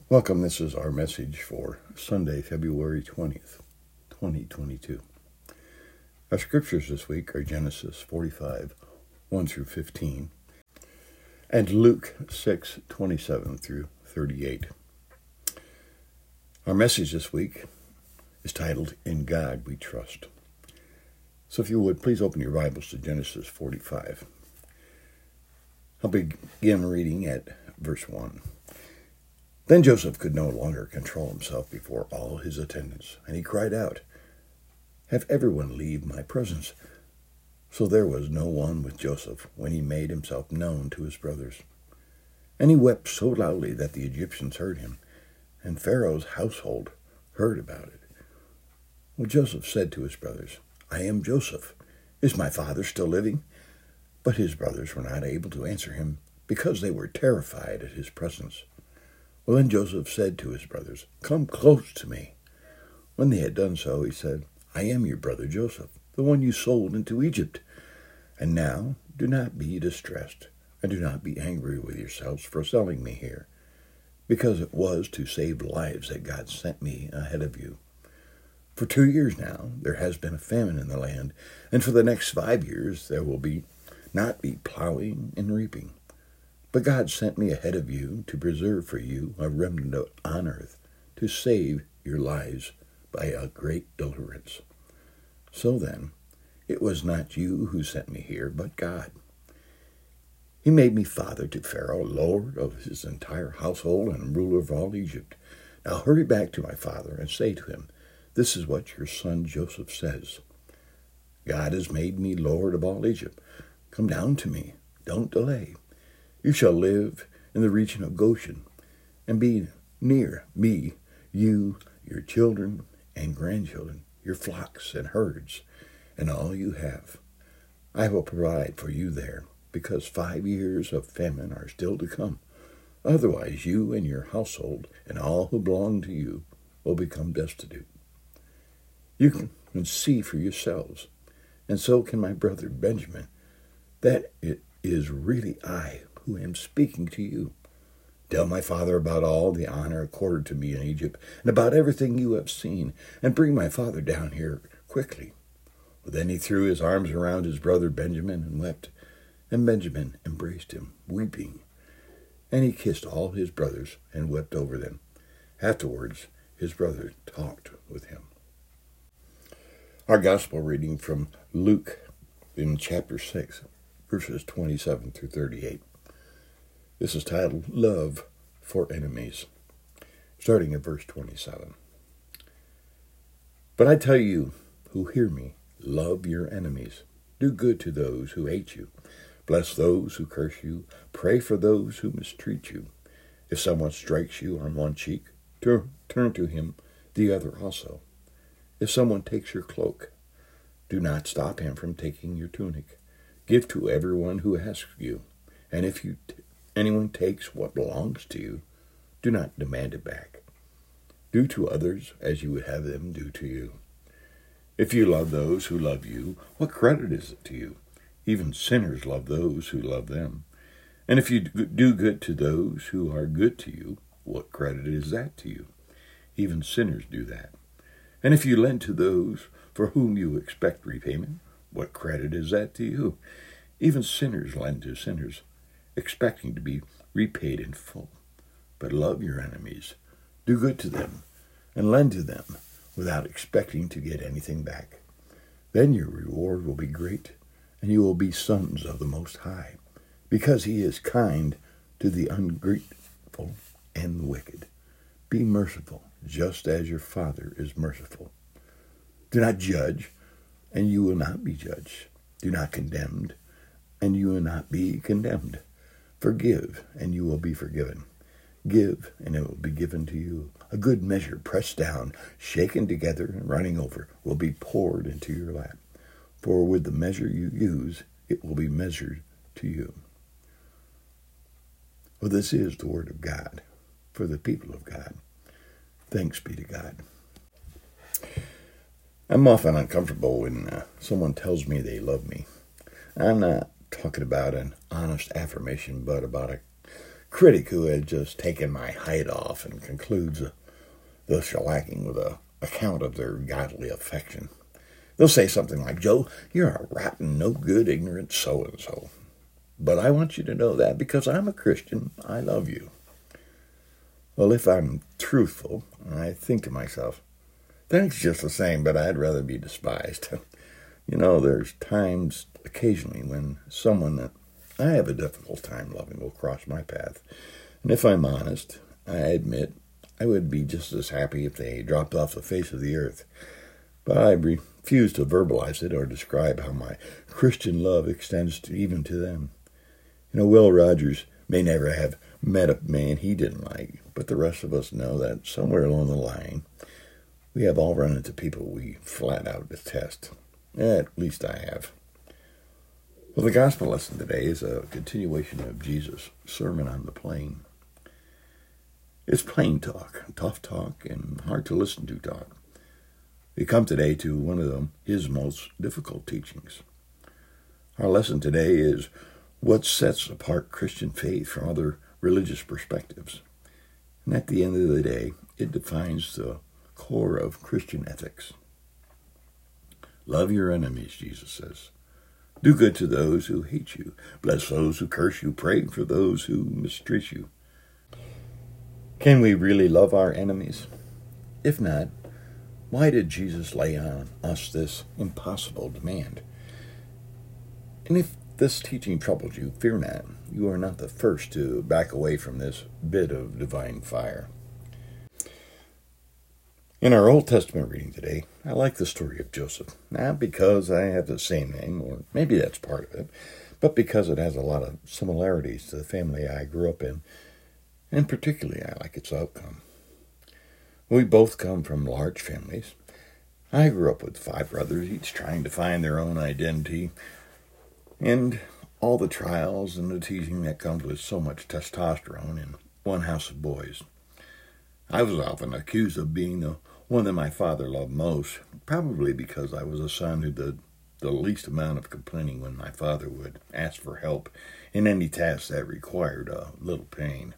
Welcome, this is our message for Sunday, February 20th, 2022. Our scriptures this week are Genesis 45, 1 through 15, and Luke 6, 27 through 38. Our message this week is titled, In God We Trust. So if you would, please open your Bibles to Genesis 45. I'll begin reading at verse 1. Then Joseph could no longer control himself before all his attendants, and he cried out, Have everyone leave my presence. So there was no one with Joseph when he made himself known to his brothers. And he wept so loudly that the Egyptians heard him, and Pharaoh's household heard about it. Well, Joseph said to his brothers, I am Joseph. Is my father still living? But his brothers were not able to answer him, because they were terrified at his presence. Well, then Joseph said to his brothers, Come close to me. When they had done so, he said, I am your brother Joseph, the one you sold into Egypt. And now do not be distressed, and do not be angry with yourselves for selling me here, because it was to save lives that God sent me ahead of you. For 2 years now there has been a famine in the land, and for the next 5 years there will not be plowing and reaping. But God sent me ahead of you to preserve for you a remnant on earth, to save your lives by a great deliverance. So then, it was not you who sent me here, but God. He made me father to Pharaoh, lord of his entire household and ruler of all Egypt. Now hurry back to my father and say to him, This is what your son Joseph says. God has made me lord of all Egypt. Come down to me. Don't delay. You shall live in the region of Goshen, and be near me, you, your children and grandchildren, your flocks and herds, and all you have. I will provide for you there, because 5 years of famine are still to come. Otherwise you and your household and all who belong to you will become destitute. You can see for yourselves, and so can my brother Benjamin, that it is really I who am speaking to you. Tell my father about all the honor accorded to me in Egypt, and about everything you have seen, and bring my father down here quickly. Well, then he threw his arms around his brother Benjamin and wept, and Benjamin embraced him, weeping. And he kissed all his brothers and wept over them. Afterwards, his brothers talked with him. Our gospel reading from Luke in chapter 6, verses 27 through 38. This is titled, Love for Enemies, starting at verse 27. But I tell you who hear me, love your enemies. Do good to those who hate you. Bless those who curse you. Pray for those who mistreat you. If someone strikes you on one cheek, turn to him the other also. If someone takes your cloak, do not stop him from taking your tunic. Give to everyone who asks you, and if anyone takes what belongs to you, do not demand it back. Do to others as you would have them do to you. If you love those who love you, what credit is it to you? Even sinners love those who love them. And if you do good to those who are good to you, what credit is that to you? Even sinners do that. And if you lend to those for whom you expect repayment, what credit is that to you? Even sinners lend to sinners, expecting to be repaid in full. But love your enemies, do good to them, and lend to them without expecting to get anything back. Then your reward will be great, and you will be sons of the Most High, because he is kind to the ungrateful and the wicked. Be merciful, just as your Father is merciful. Do not judge, and you will not be judged. Do not condemn, and you will not be condemned. Forgive, and you will be forgiven. Give, and it will be given to you. A good measure, pressed down, shaken together, and running over, will be poured into your lap. For with the measure you use, it will be measured to you. Well, this is the word of God for the people of God. Thanks be to God. I'm often uncomfortable when someone tells me they love me. I'm not talking about an honest affirmation, but about a critic who had just taken my hide off and concludes the shellacking with a account of their godly affection. They'll say something like, "Joe, you're a rotten, no good, ignorant so-and-so. But I want you to know that because I'm a Christian, I love you." Well, if I'm truthful, I think to myself, thanks just the same, but I'd rather be despised. There's times occasionally when someone that I have a difficult time loving will cross my path. And if I'm honest, I admit I would be just as happy if they dropped off the face of the earth. But I refuse to verbalize it or describe how my Christian love extends even to them. Will Rogers may never have met a man he didn't like, but the rest of us know that somewhere along the line, we have all run into people we flat out detest. At least I have. Well, the gospel lesson today is a continuation of Jesus' Sermon on the Plain. It's plain talk, tough talk, and hard to listen to talk. We come today to one of his most difficult teachings. Our lesson today is what sets apart Christian faith from other religious perspectives. And at the end of the day, it defines the core of Christian ethics. Love your enemies, Jesus says. Do good to those who hate you. Bless those who curse you. Pray for those who mistreat you. Can we really love our enemies? If not, why did Jesus lay on us this impossible demand? And if this teaching troubles you, fear not. You are not the first to back away from this bit of divine fire. In our Old Testament reading today, I like the story of Joseph. Not because I have the same name, or maybe that's part of it, but because it has a lot of similarities to the family I grew up in, and particularly I like its outcome. We both come from large families. I grew up with 5 brothers, each trying to find their own identity, and all the trials and the teasing that comes with so much testosterone in one house of boys. I was often accused of being the one that my father loved most, probably because I was a son who did the least amount of complaining when my father would ask for help in any task that required a little pain.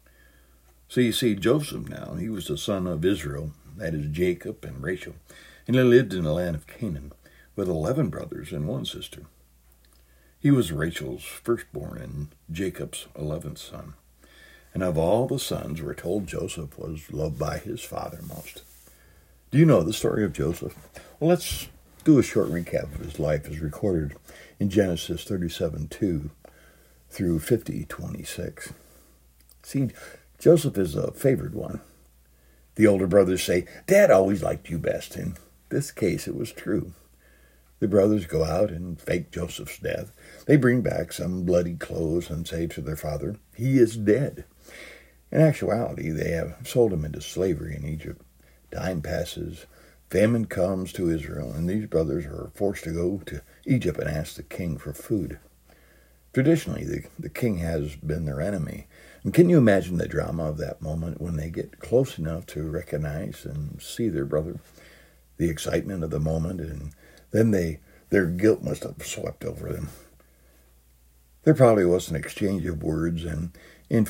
So you see, Joseph now, he was the son of Israel, that is Jacob and Rachel, and he lived in the land of Canaan with 11 brothers and 1 sister. He was Rachel's firstborn and Jacob's 11th son. And of all the sons, we're told Joseph was loved by his father most. Do you know the story of Joseph? Well, let's do a short recap of his life as recorded in Genesis 37:2 through 50:26. See, Joseph is a favored one. The older brothers say, "Dad always liked you best." In this case, it was true. The brothers go out and fake Joseph's death. They bring back some bloody clothes and say to their father, "He is dead." In actuality, they have sold him into slavery in Egypt. Time passes, famine comes to Israel, and these brothers are forced to go to Egypt and ask the king for food. Traditionally, the king has been their enemy. And can you imagine the drama of that moment when they get close enough to recognize and see their brother? The excitement of the moment, and then their guilt must have swept over them. There probably was an exchange of words, and in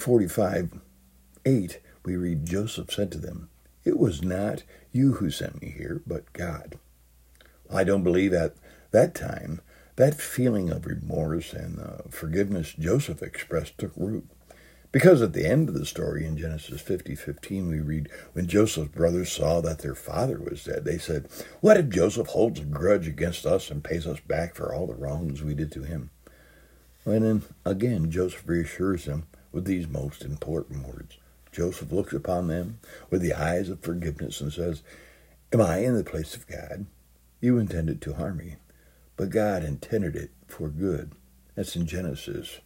45:8 we read, Joseph said to them, "It was not you who sent me here, but God." I don't believe at that time that feeling of remorse and forgiveness Joseph expressed took root. Because at the end of the story in Genesis 50:15 we read, when Joseph's brothers saw that their father was dead, they said, "What if Joseph holds a grudge against us and pays us back for all the wrongs we did to him?" And then again Joseph reassures them with these most important words. Joseph looks upon them with the eyes of forgiveness and says, "Am I in the place of God? You intended to harm me, but God intended it for good." That's in Genesis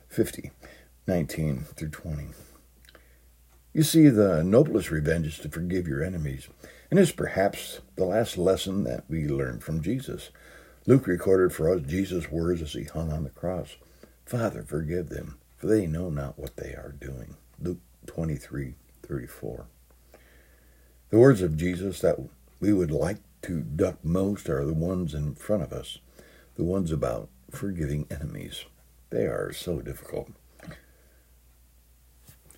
50:19 through 20. You see, the noblest revenge is to forgive your enemies, and it's perhaps the last lesson that we learn from Jesus. Luke recorded for us Jesus' words as he hung on the cross. "Father, forgive them, for they know not what they are doing." Luke 23:34. The words of Jesus that we would like to duck most are the ones in front of us, the ones about forgiving enemies. They are so difficult.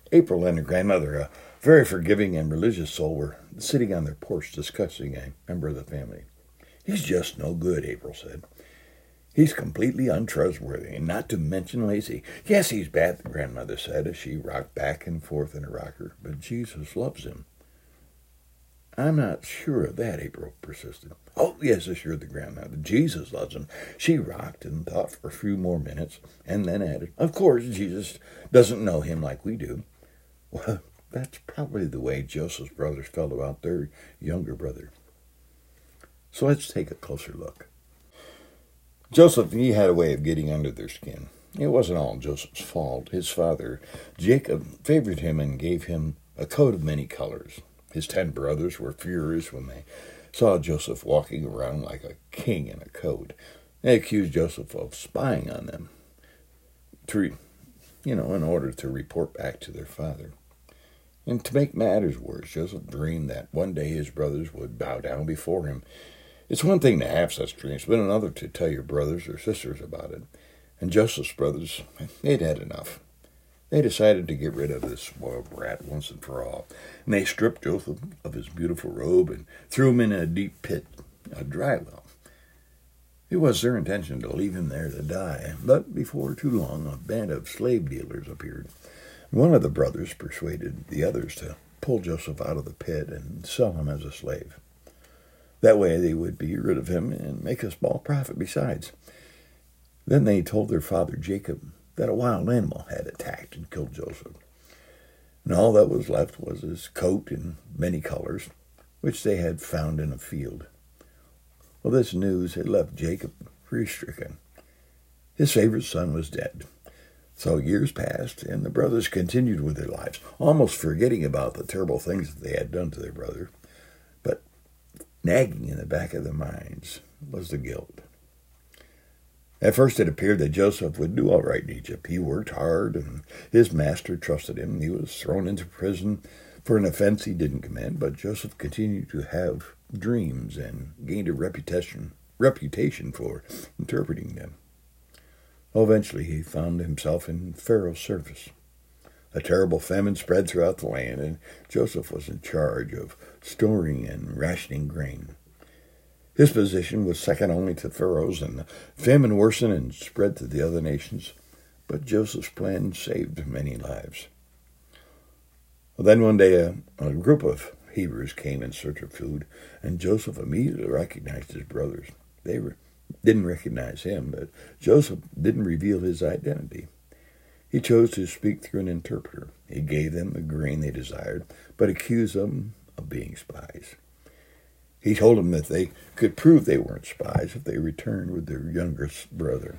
April and her grandmother, a very forgiving and religious soul, were sitting on their porch discussing a member of the family. "He's just no good," April said. "He's completely untrustworthy, and not to mention lazy." "Yes, he's bad," the grandmother said as she rocked back and forth in her rocker, "but Jesus loves him." "I'm not sure of that," April persisted. "Oh, yes," assured the grandmother. "Jesus loves him." She rocked and thought for a few more minutes, and then added, "Of course, Jesus doesn't know him like we do." Well, that's probably the way Joseph's brothers felt about their younger brother. So let's take a closer look. Joseph, he had a way of getting under their skin. It wasn't all Joseph's fault. His father, Jacob, favored him and gave him a coat of many colors. His 10 brothers were furious when they saw Joseph walking around like a king in a coat. They accused Joseph of spying on them, in order to report back to their father. And to make matters worse, Joseph dreamed that one day his brothers would bow down before him. It's one thing to have such dreams, but another to tell your brothers or sisters about it. And Joseph's brothers, they'd had enough. They decided to get rid of this spoiled brat once and for all. And they stripped Joseph of his beautiful robe and threw him in a deep pit, a dry well. It was their intention to leave him there to die, but before too long a band of slave dealers appeared. One of the brothers persuaded the others to pull Joseph out of the pit and sell him as a slave. That way they would be rid of him and make a small profit besides. Then they told their father Jacob that a wild animal had attacked and killed Joseph. And all that was left was his coat in many colors, which they had found in a field. Well, this news had left Jacob grief-stricken. His favorite son was dead. So years passed, and the brothers continued with their lives, almost forgetting about the terrible things that they had done to their brother. But nagging in the back of their minds was the guilt. At first it appeared that Joseph would do all right in Egypt. He worked hard, and his master trusted him. He was thrown into prison for an offense he didn't commit, but Joseph continued to have dreams and gained a reputation for interpreting them. Eventually he found himself in Pharaoh's service. A terrible famine spread throughout the land, and Joseph was in charge of storing and rationing grain. His position was second only to Pharaoh's, and the famine worsened and spread to the other nations, but Joseph's plan saved many lives. Well, then one day a group of Hebrews came in search of food, and Joseph immediately recognized his brothers. They didn't recognize him, but Joseph didn't reveal his identity. He chose to speak through an interpreter. He gave them the grain they desired, but accused them of being spies. He told them that they could prove they weren't spies if they returned with their youngest brother.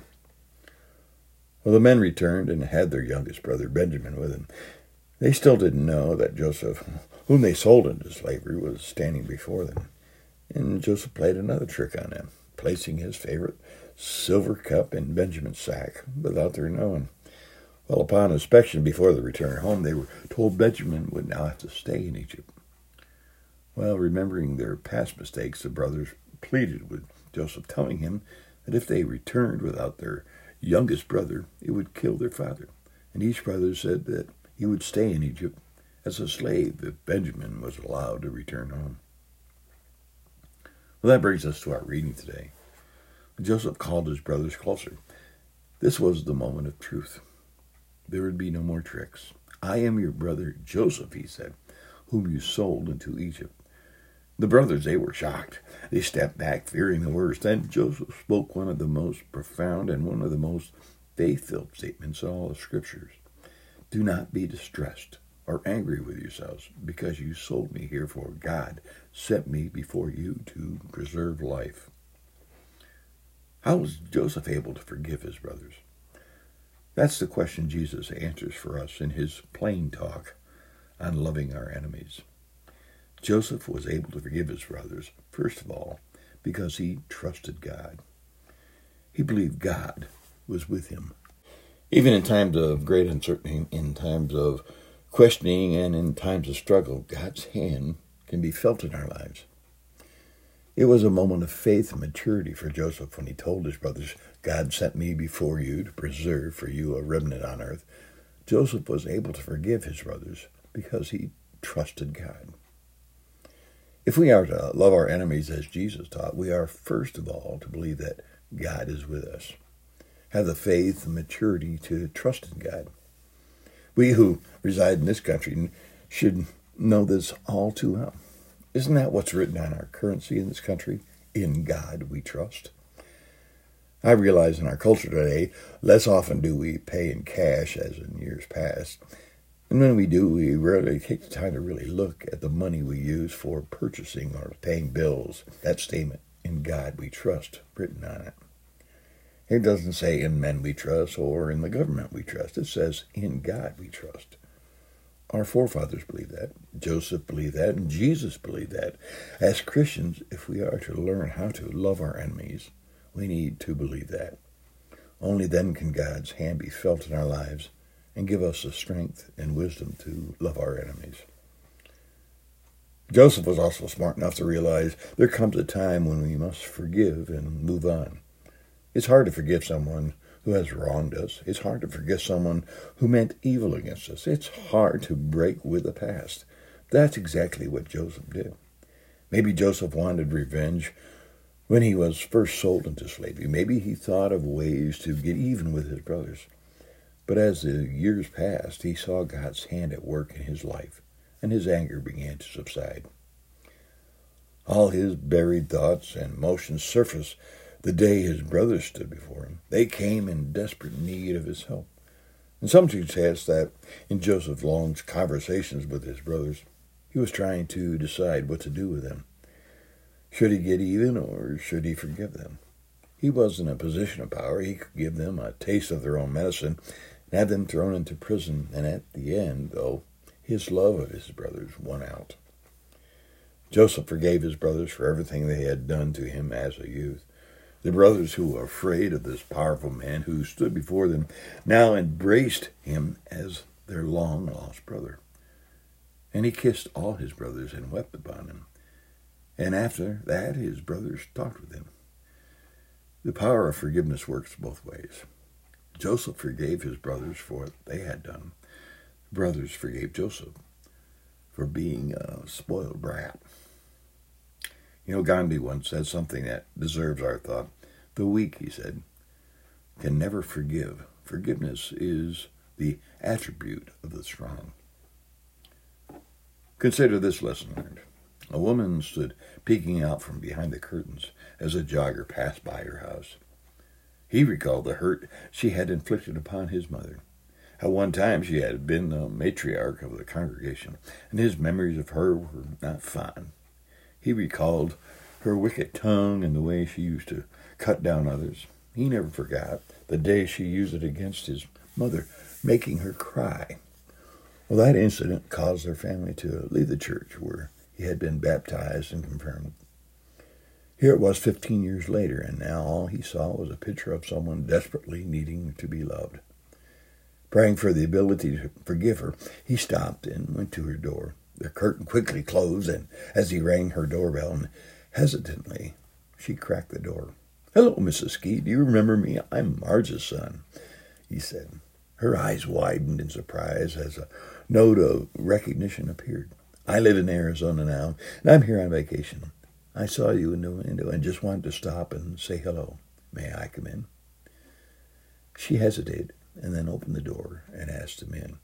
Well, the men returned and had their youngest brother, Benjamin, with them. They still didn't know that Joseph, whom they sold into slavery, was standing before them. And Joseph played another trick on them, placing his favorite silver cup in Benjamin's sack without their knowing. Well, upon inspection before the return home, they were told Benjamin would now have to stay in Egypt. Well, remembering their past mistakes, the brothers pleaded with Joseph, telling him that if they returned without their youngest brother, it would kill their father. And each brother said that he would stay in Egypt as a slave if Benjamin was allowed to return home. Well, that brings us to our reading today. Joseph called his brothers closer. This was the moment of truth. There would be no more tricks. "I am your brother Joseph," he said, "whom you sold into Egypt." The brothers, they were shocked. They stepped back, fearing the worst. Then Joseph spoke one of the most profound and one of the most faith-filled statements in all the Scriptures. "Do not be distressed or angry with yourselves because you sold me here, for God sent me before you to preserve life." How was Joseph able to forgive his brothers? That's the question Jesus answers for us in his plain talk on loving our enemies. Joseph was able to forgive his brothers, first of all, because he trusted God. He believed God was with him. Even in times of great uncertainty, in times of questioning, and in times of struggle, God's hand can be felt in our lives. It was a moment of faith and maturity for Joseph when he told his brothers, "God sent me before you to preserve for you a remnant on earth, Joseph was able to forgive his brothers because he trusted God. If we are to love our enemies as Jesus taught, we are first of all to believe that God is with us. Have the faith and maturity to trust in God. We who reside in this country should know this all too well. Isn't that what's written on our currency in this country? In God we trust. I realize in our culture today, less often do we pay in cash as in years past. And when we do, we rarely take the time to really look at the money we use for purchasing or paying bills. That statement, in God we trust, written on it. It doesn't say in men we trust or in the government we trust. It says in God we trust. Our forefathers believed that. Joseph believed that. And Jesus believed that. As Christians, if we are to learn how to love our enemies, we need to believe that. Only then can God's hand be felt in our lives and give us the strength and wisdom to love our enemies. Joseph was also smart enough to realize there comes a time when we must forgive and move on. It's hard to forgive someone who has wronged us. It's hard to forgive someone who meant evil against us. It's hard to break with the past. That's exactly what Joseph did. Maybe Joseph wanted revenge when he was first sold into slavery. Maybe he thought of ways to get even with his brothers. But as the years passed, he saw God's hand at work in his life, and his anger began to subside. All his buried thoughts and emotions surfaced the day his brothers stood before him. They came in desperate need of his help. And some suggest that in Joseph long conversations with his brothers, he was trying to decide what to do with them. Should he get even or should he forgive them? He was in a position of power. He could give them a taste of their own medicine and have them thrown into prison. And at the end, though, his love of his brothers won out. Joseph forgave his brothers for everything they had done to him as a youth. The brothers who were afraid of this powerful man who stood before them now embraced him as their long-lost brother. And he kissed all his brothers and wept upon them. And after that, his brothers talked with him. The power of forgiveness works both ways. Joseph forgave his brothers for what they had done. The brothers forgave Joseph for being a spoiled brat. Gandhi once said something that deserves our thought. The weak, he said, can never forgive. Forgiveness is the attribute of the strong. Consider this lesson learned. A woman stood peeking out from behind the curtains as a jogger passed by her house. He recalled the hurt she had inflicted upon his mother. At one time she had been the matriarch of the congregation, and his memories of her were not fond. He recalled her wicked tongue and the way she used to cut down others. He never forgot the day she used it against his mother, making her cry. Well, that incident caused their family to leave the church where he had been baptized and confirmed. Here it was 15 years later, and now all he saw was a picture of someone desperately needing to be loved. Praying for the ability to forgive her, he stopped and went to her door. The curtain quickly closed, and as he rang her doorbell, and hesitantly, she cracked the door. "Hello, Mrs. Ski. Do you remember me? I'm Marge's son," he said. Her eyes widened in surprise as a note of recognition appeared. "I live in Arizona now, and I'm here on vacation. I saw you in the window and just wanted to stop and say hello. May I come in?" She hesitated and then opened the door and asked him in.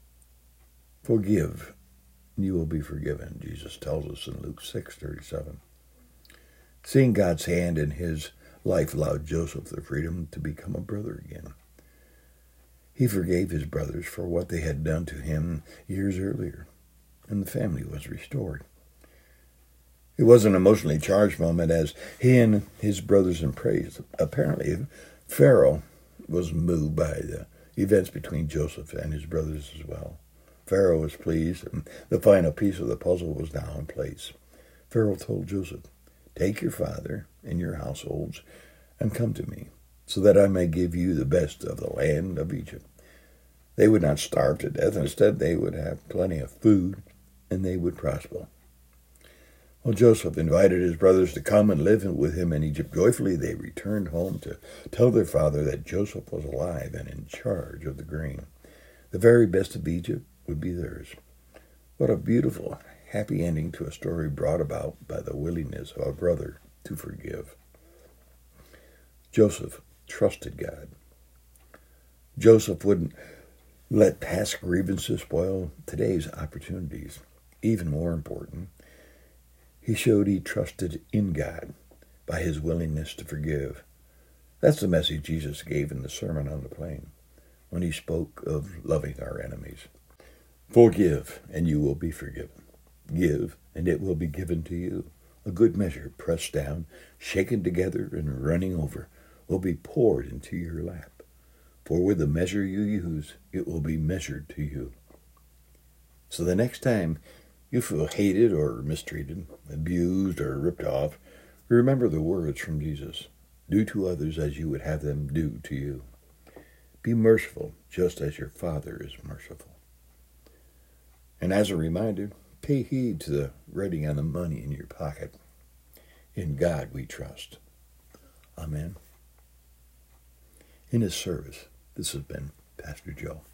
"Forgive, and you will be forgiven," Jesus tells us in Luke 6:37. Seeing God's hand in his life allowed Joseph the freedom to become a brother again. He forgave his brothers for what they had done to him years earlier, and the family was restored. It was an emotionally charged moment as he and his brothers embraced. Apparently, Pharaoh was moved by the events between Joseph and his brothers as well. Pharaoh was pleased, and the final piece of the puzzle was now in place. Pharaoh told Joseph, "Take your father and your households and come to me, so that I may give you the best of the land of Egypt." They would not starve to death. Instead, they would have plenty of food, and they would prosper. Well, Joseph invited his brothers to come and live with him in Egypt. Joyfully, they returned home to tell their father that Joseph was alive and in charge of the grain. The very best of Egypt would be theirs. What a beautiful, happy ending to a story brought about by the willingness of a brother to forgive. Joseph trusted God. Joseph wouldn't let past grievances spoil today's opportunities. Even more important, he showed he trusted in God by his willingness to forgive. That's the message Jesus gave in the Sermon on the Plain when he spoke of loving our enemies. Forgive, and you will be forgiven. Give, and it will be given to you. A good measure, pressed down, shaken together, and running over, will be poured into your lap. For with the measure you use, it will be measured to you. So the next time you feel hated or mistreated, abused or ripped off, remember the words from Jesus. Do to others as you would have them do to you. Be merciful, just as your Father is merciful. And as a reminder, pay heed to the writing on the money in your pocket. In God we trust. Amen. In his service, this has been Pastor Joe.